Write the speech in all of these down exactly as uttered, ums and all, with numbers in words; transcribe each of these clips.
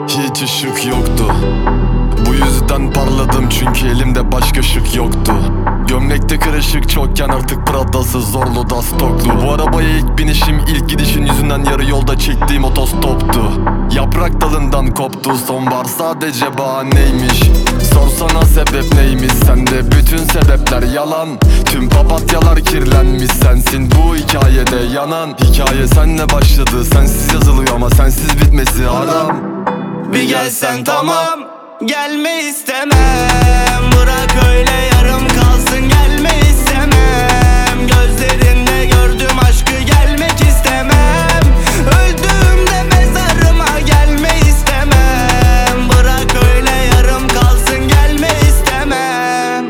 Hiç ışık yoktu. Bu yüzden parladım çünkü elimde başka şık yoktu. Gömlekte kırışık çokken artık Prada'sı zorlu da stoklu. Bu arabaya ilk binişim ilk gidişin yüzünden yarı yolda çektiğim otostoptu. Yaprak dalından koptu, sonbahar sadece bahaneymiş. Sorsana sebep neymiş, sende bütün sebepler yalan. Tüm papatyalar kirlenmiş, sensin bu hikayede yanan. Hikaye senle başladı, sensiz yazılıyor ama sensiz bitmesi haram. Bir gelsen tamam, gelme istemem. Bırak öyle yarım kalsın, gelme istemem. Gözlerinde gördüm aşkı, gelmek istemem. Öldüğümde mezarıma gelme istemem. Bırak öyle yarım kalsın, gelme istemem.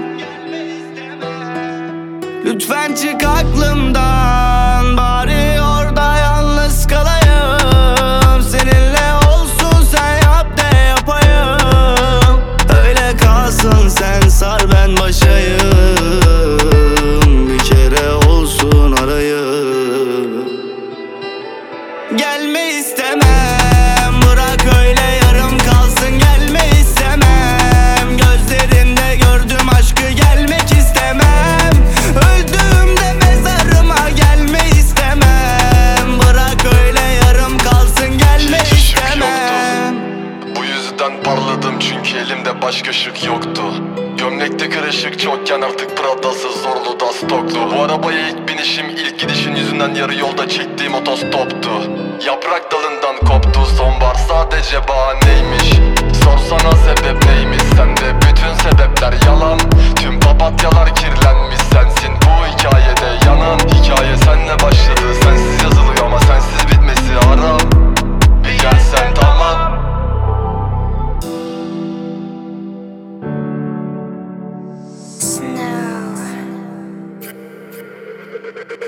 Lütfen çık aklımdan, bari orada yalnız kalayım. Seninle olsun, sen yap de yapayım. Öyle kalsın, sen sar ben başayım. Bir kere olsun arayım. Gelme istemem, bırak öyle yarım kalsın, gelme istemem. Gözlerinde gördüm aşkı, gelmek istemem. Öldüğümde mezarıma gelme istemem. Bırak öyle yarım kalsın, gelme Hiç ışık istemem. Bu yüzden parladım çünkü elimde başka şık yoktu. Gömlekte kırışık çokken artık Prada'sı zorlu da stoklu. Bu arabaya ilk binişim ilk gidişin yüzünden yarı yolda çektiğim otostoptu. Yaprak dalından koptu, sonbahar sadece bahaneymiş. Sorsana sebep neymiş, sende bütün sebepler yalan. Tüm papatyalar kirlenmiş, sensin bu hikayede yanan. Hikaye senle başladı, sensiz yazılıyor ama sensiz bitmesi haram. Bir gelsen tamam. Snow.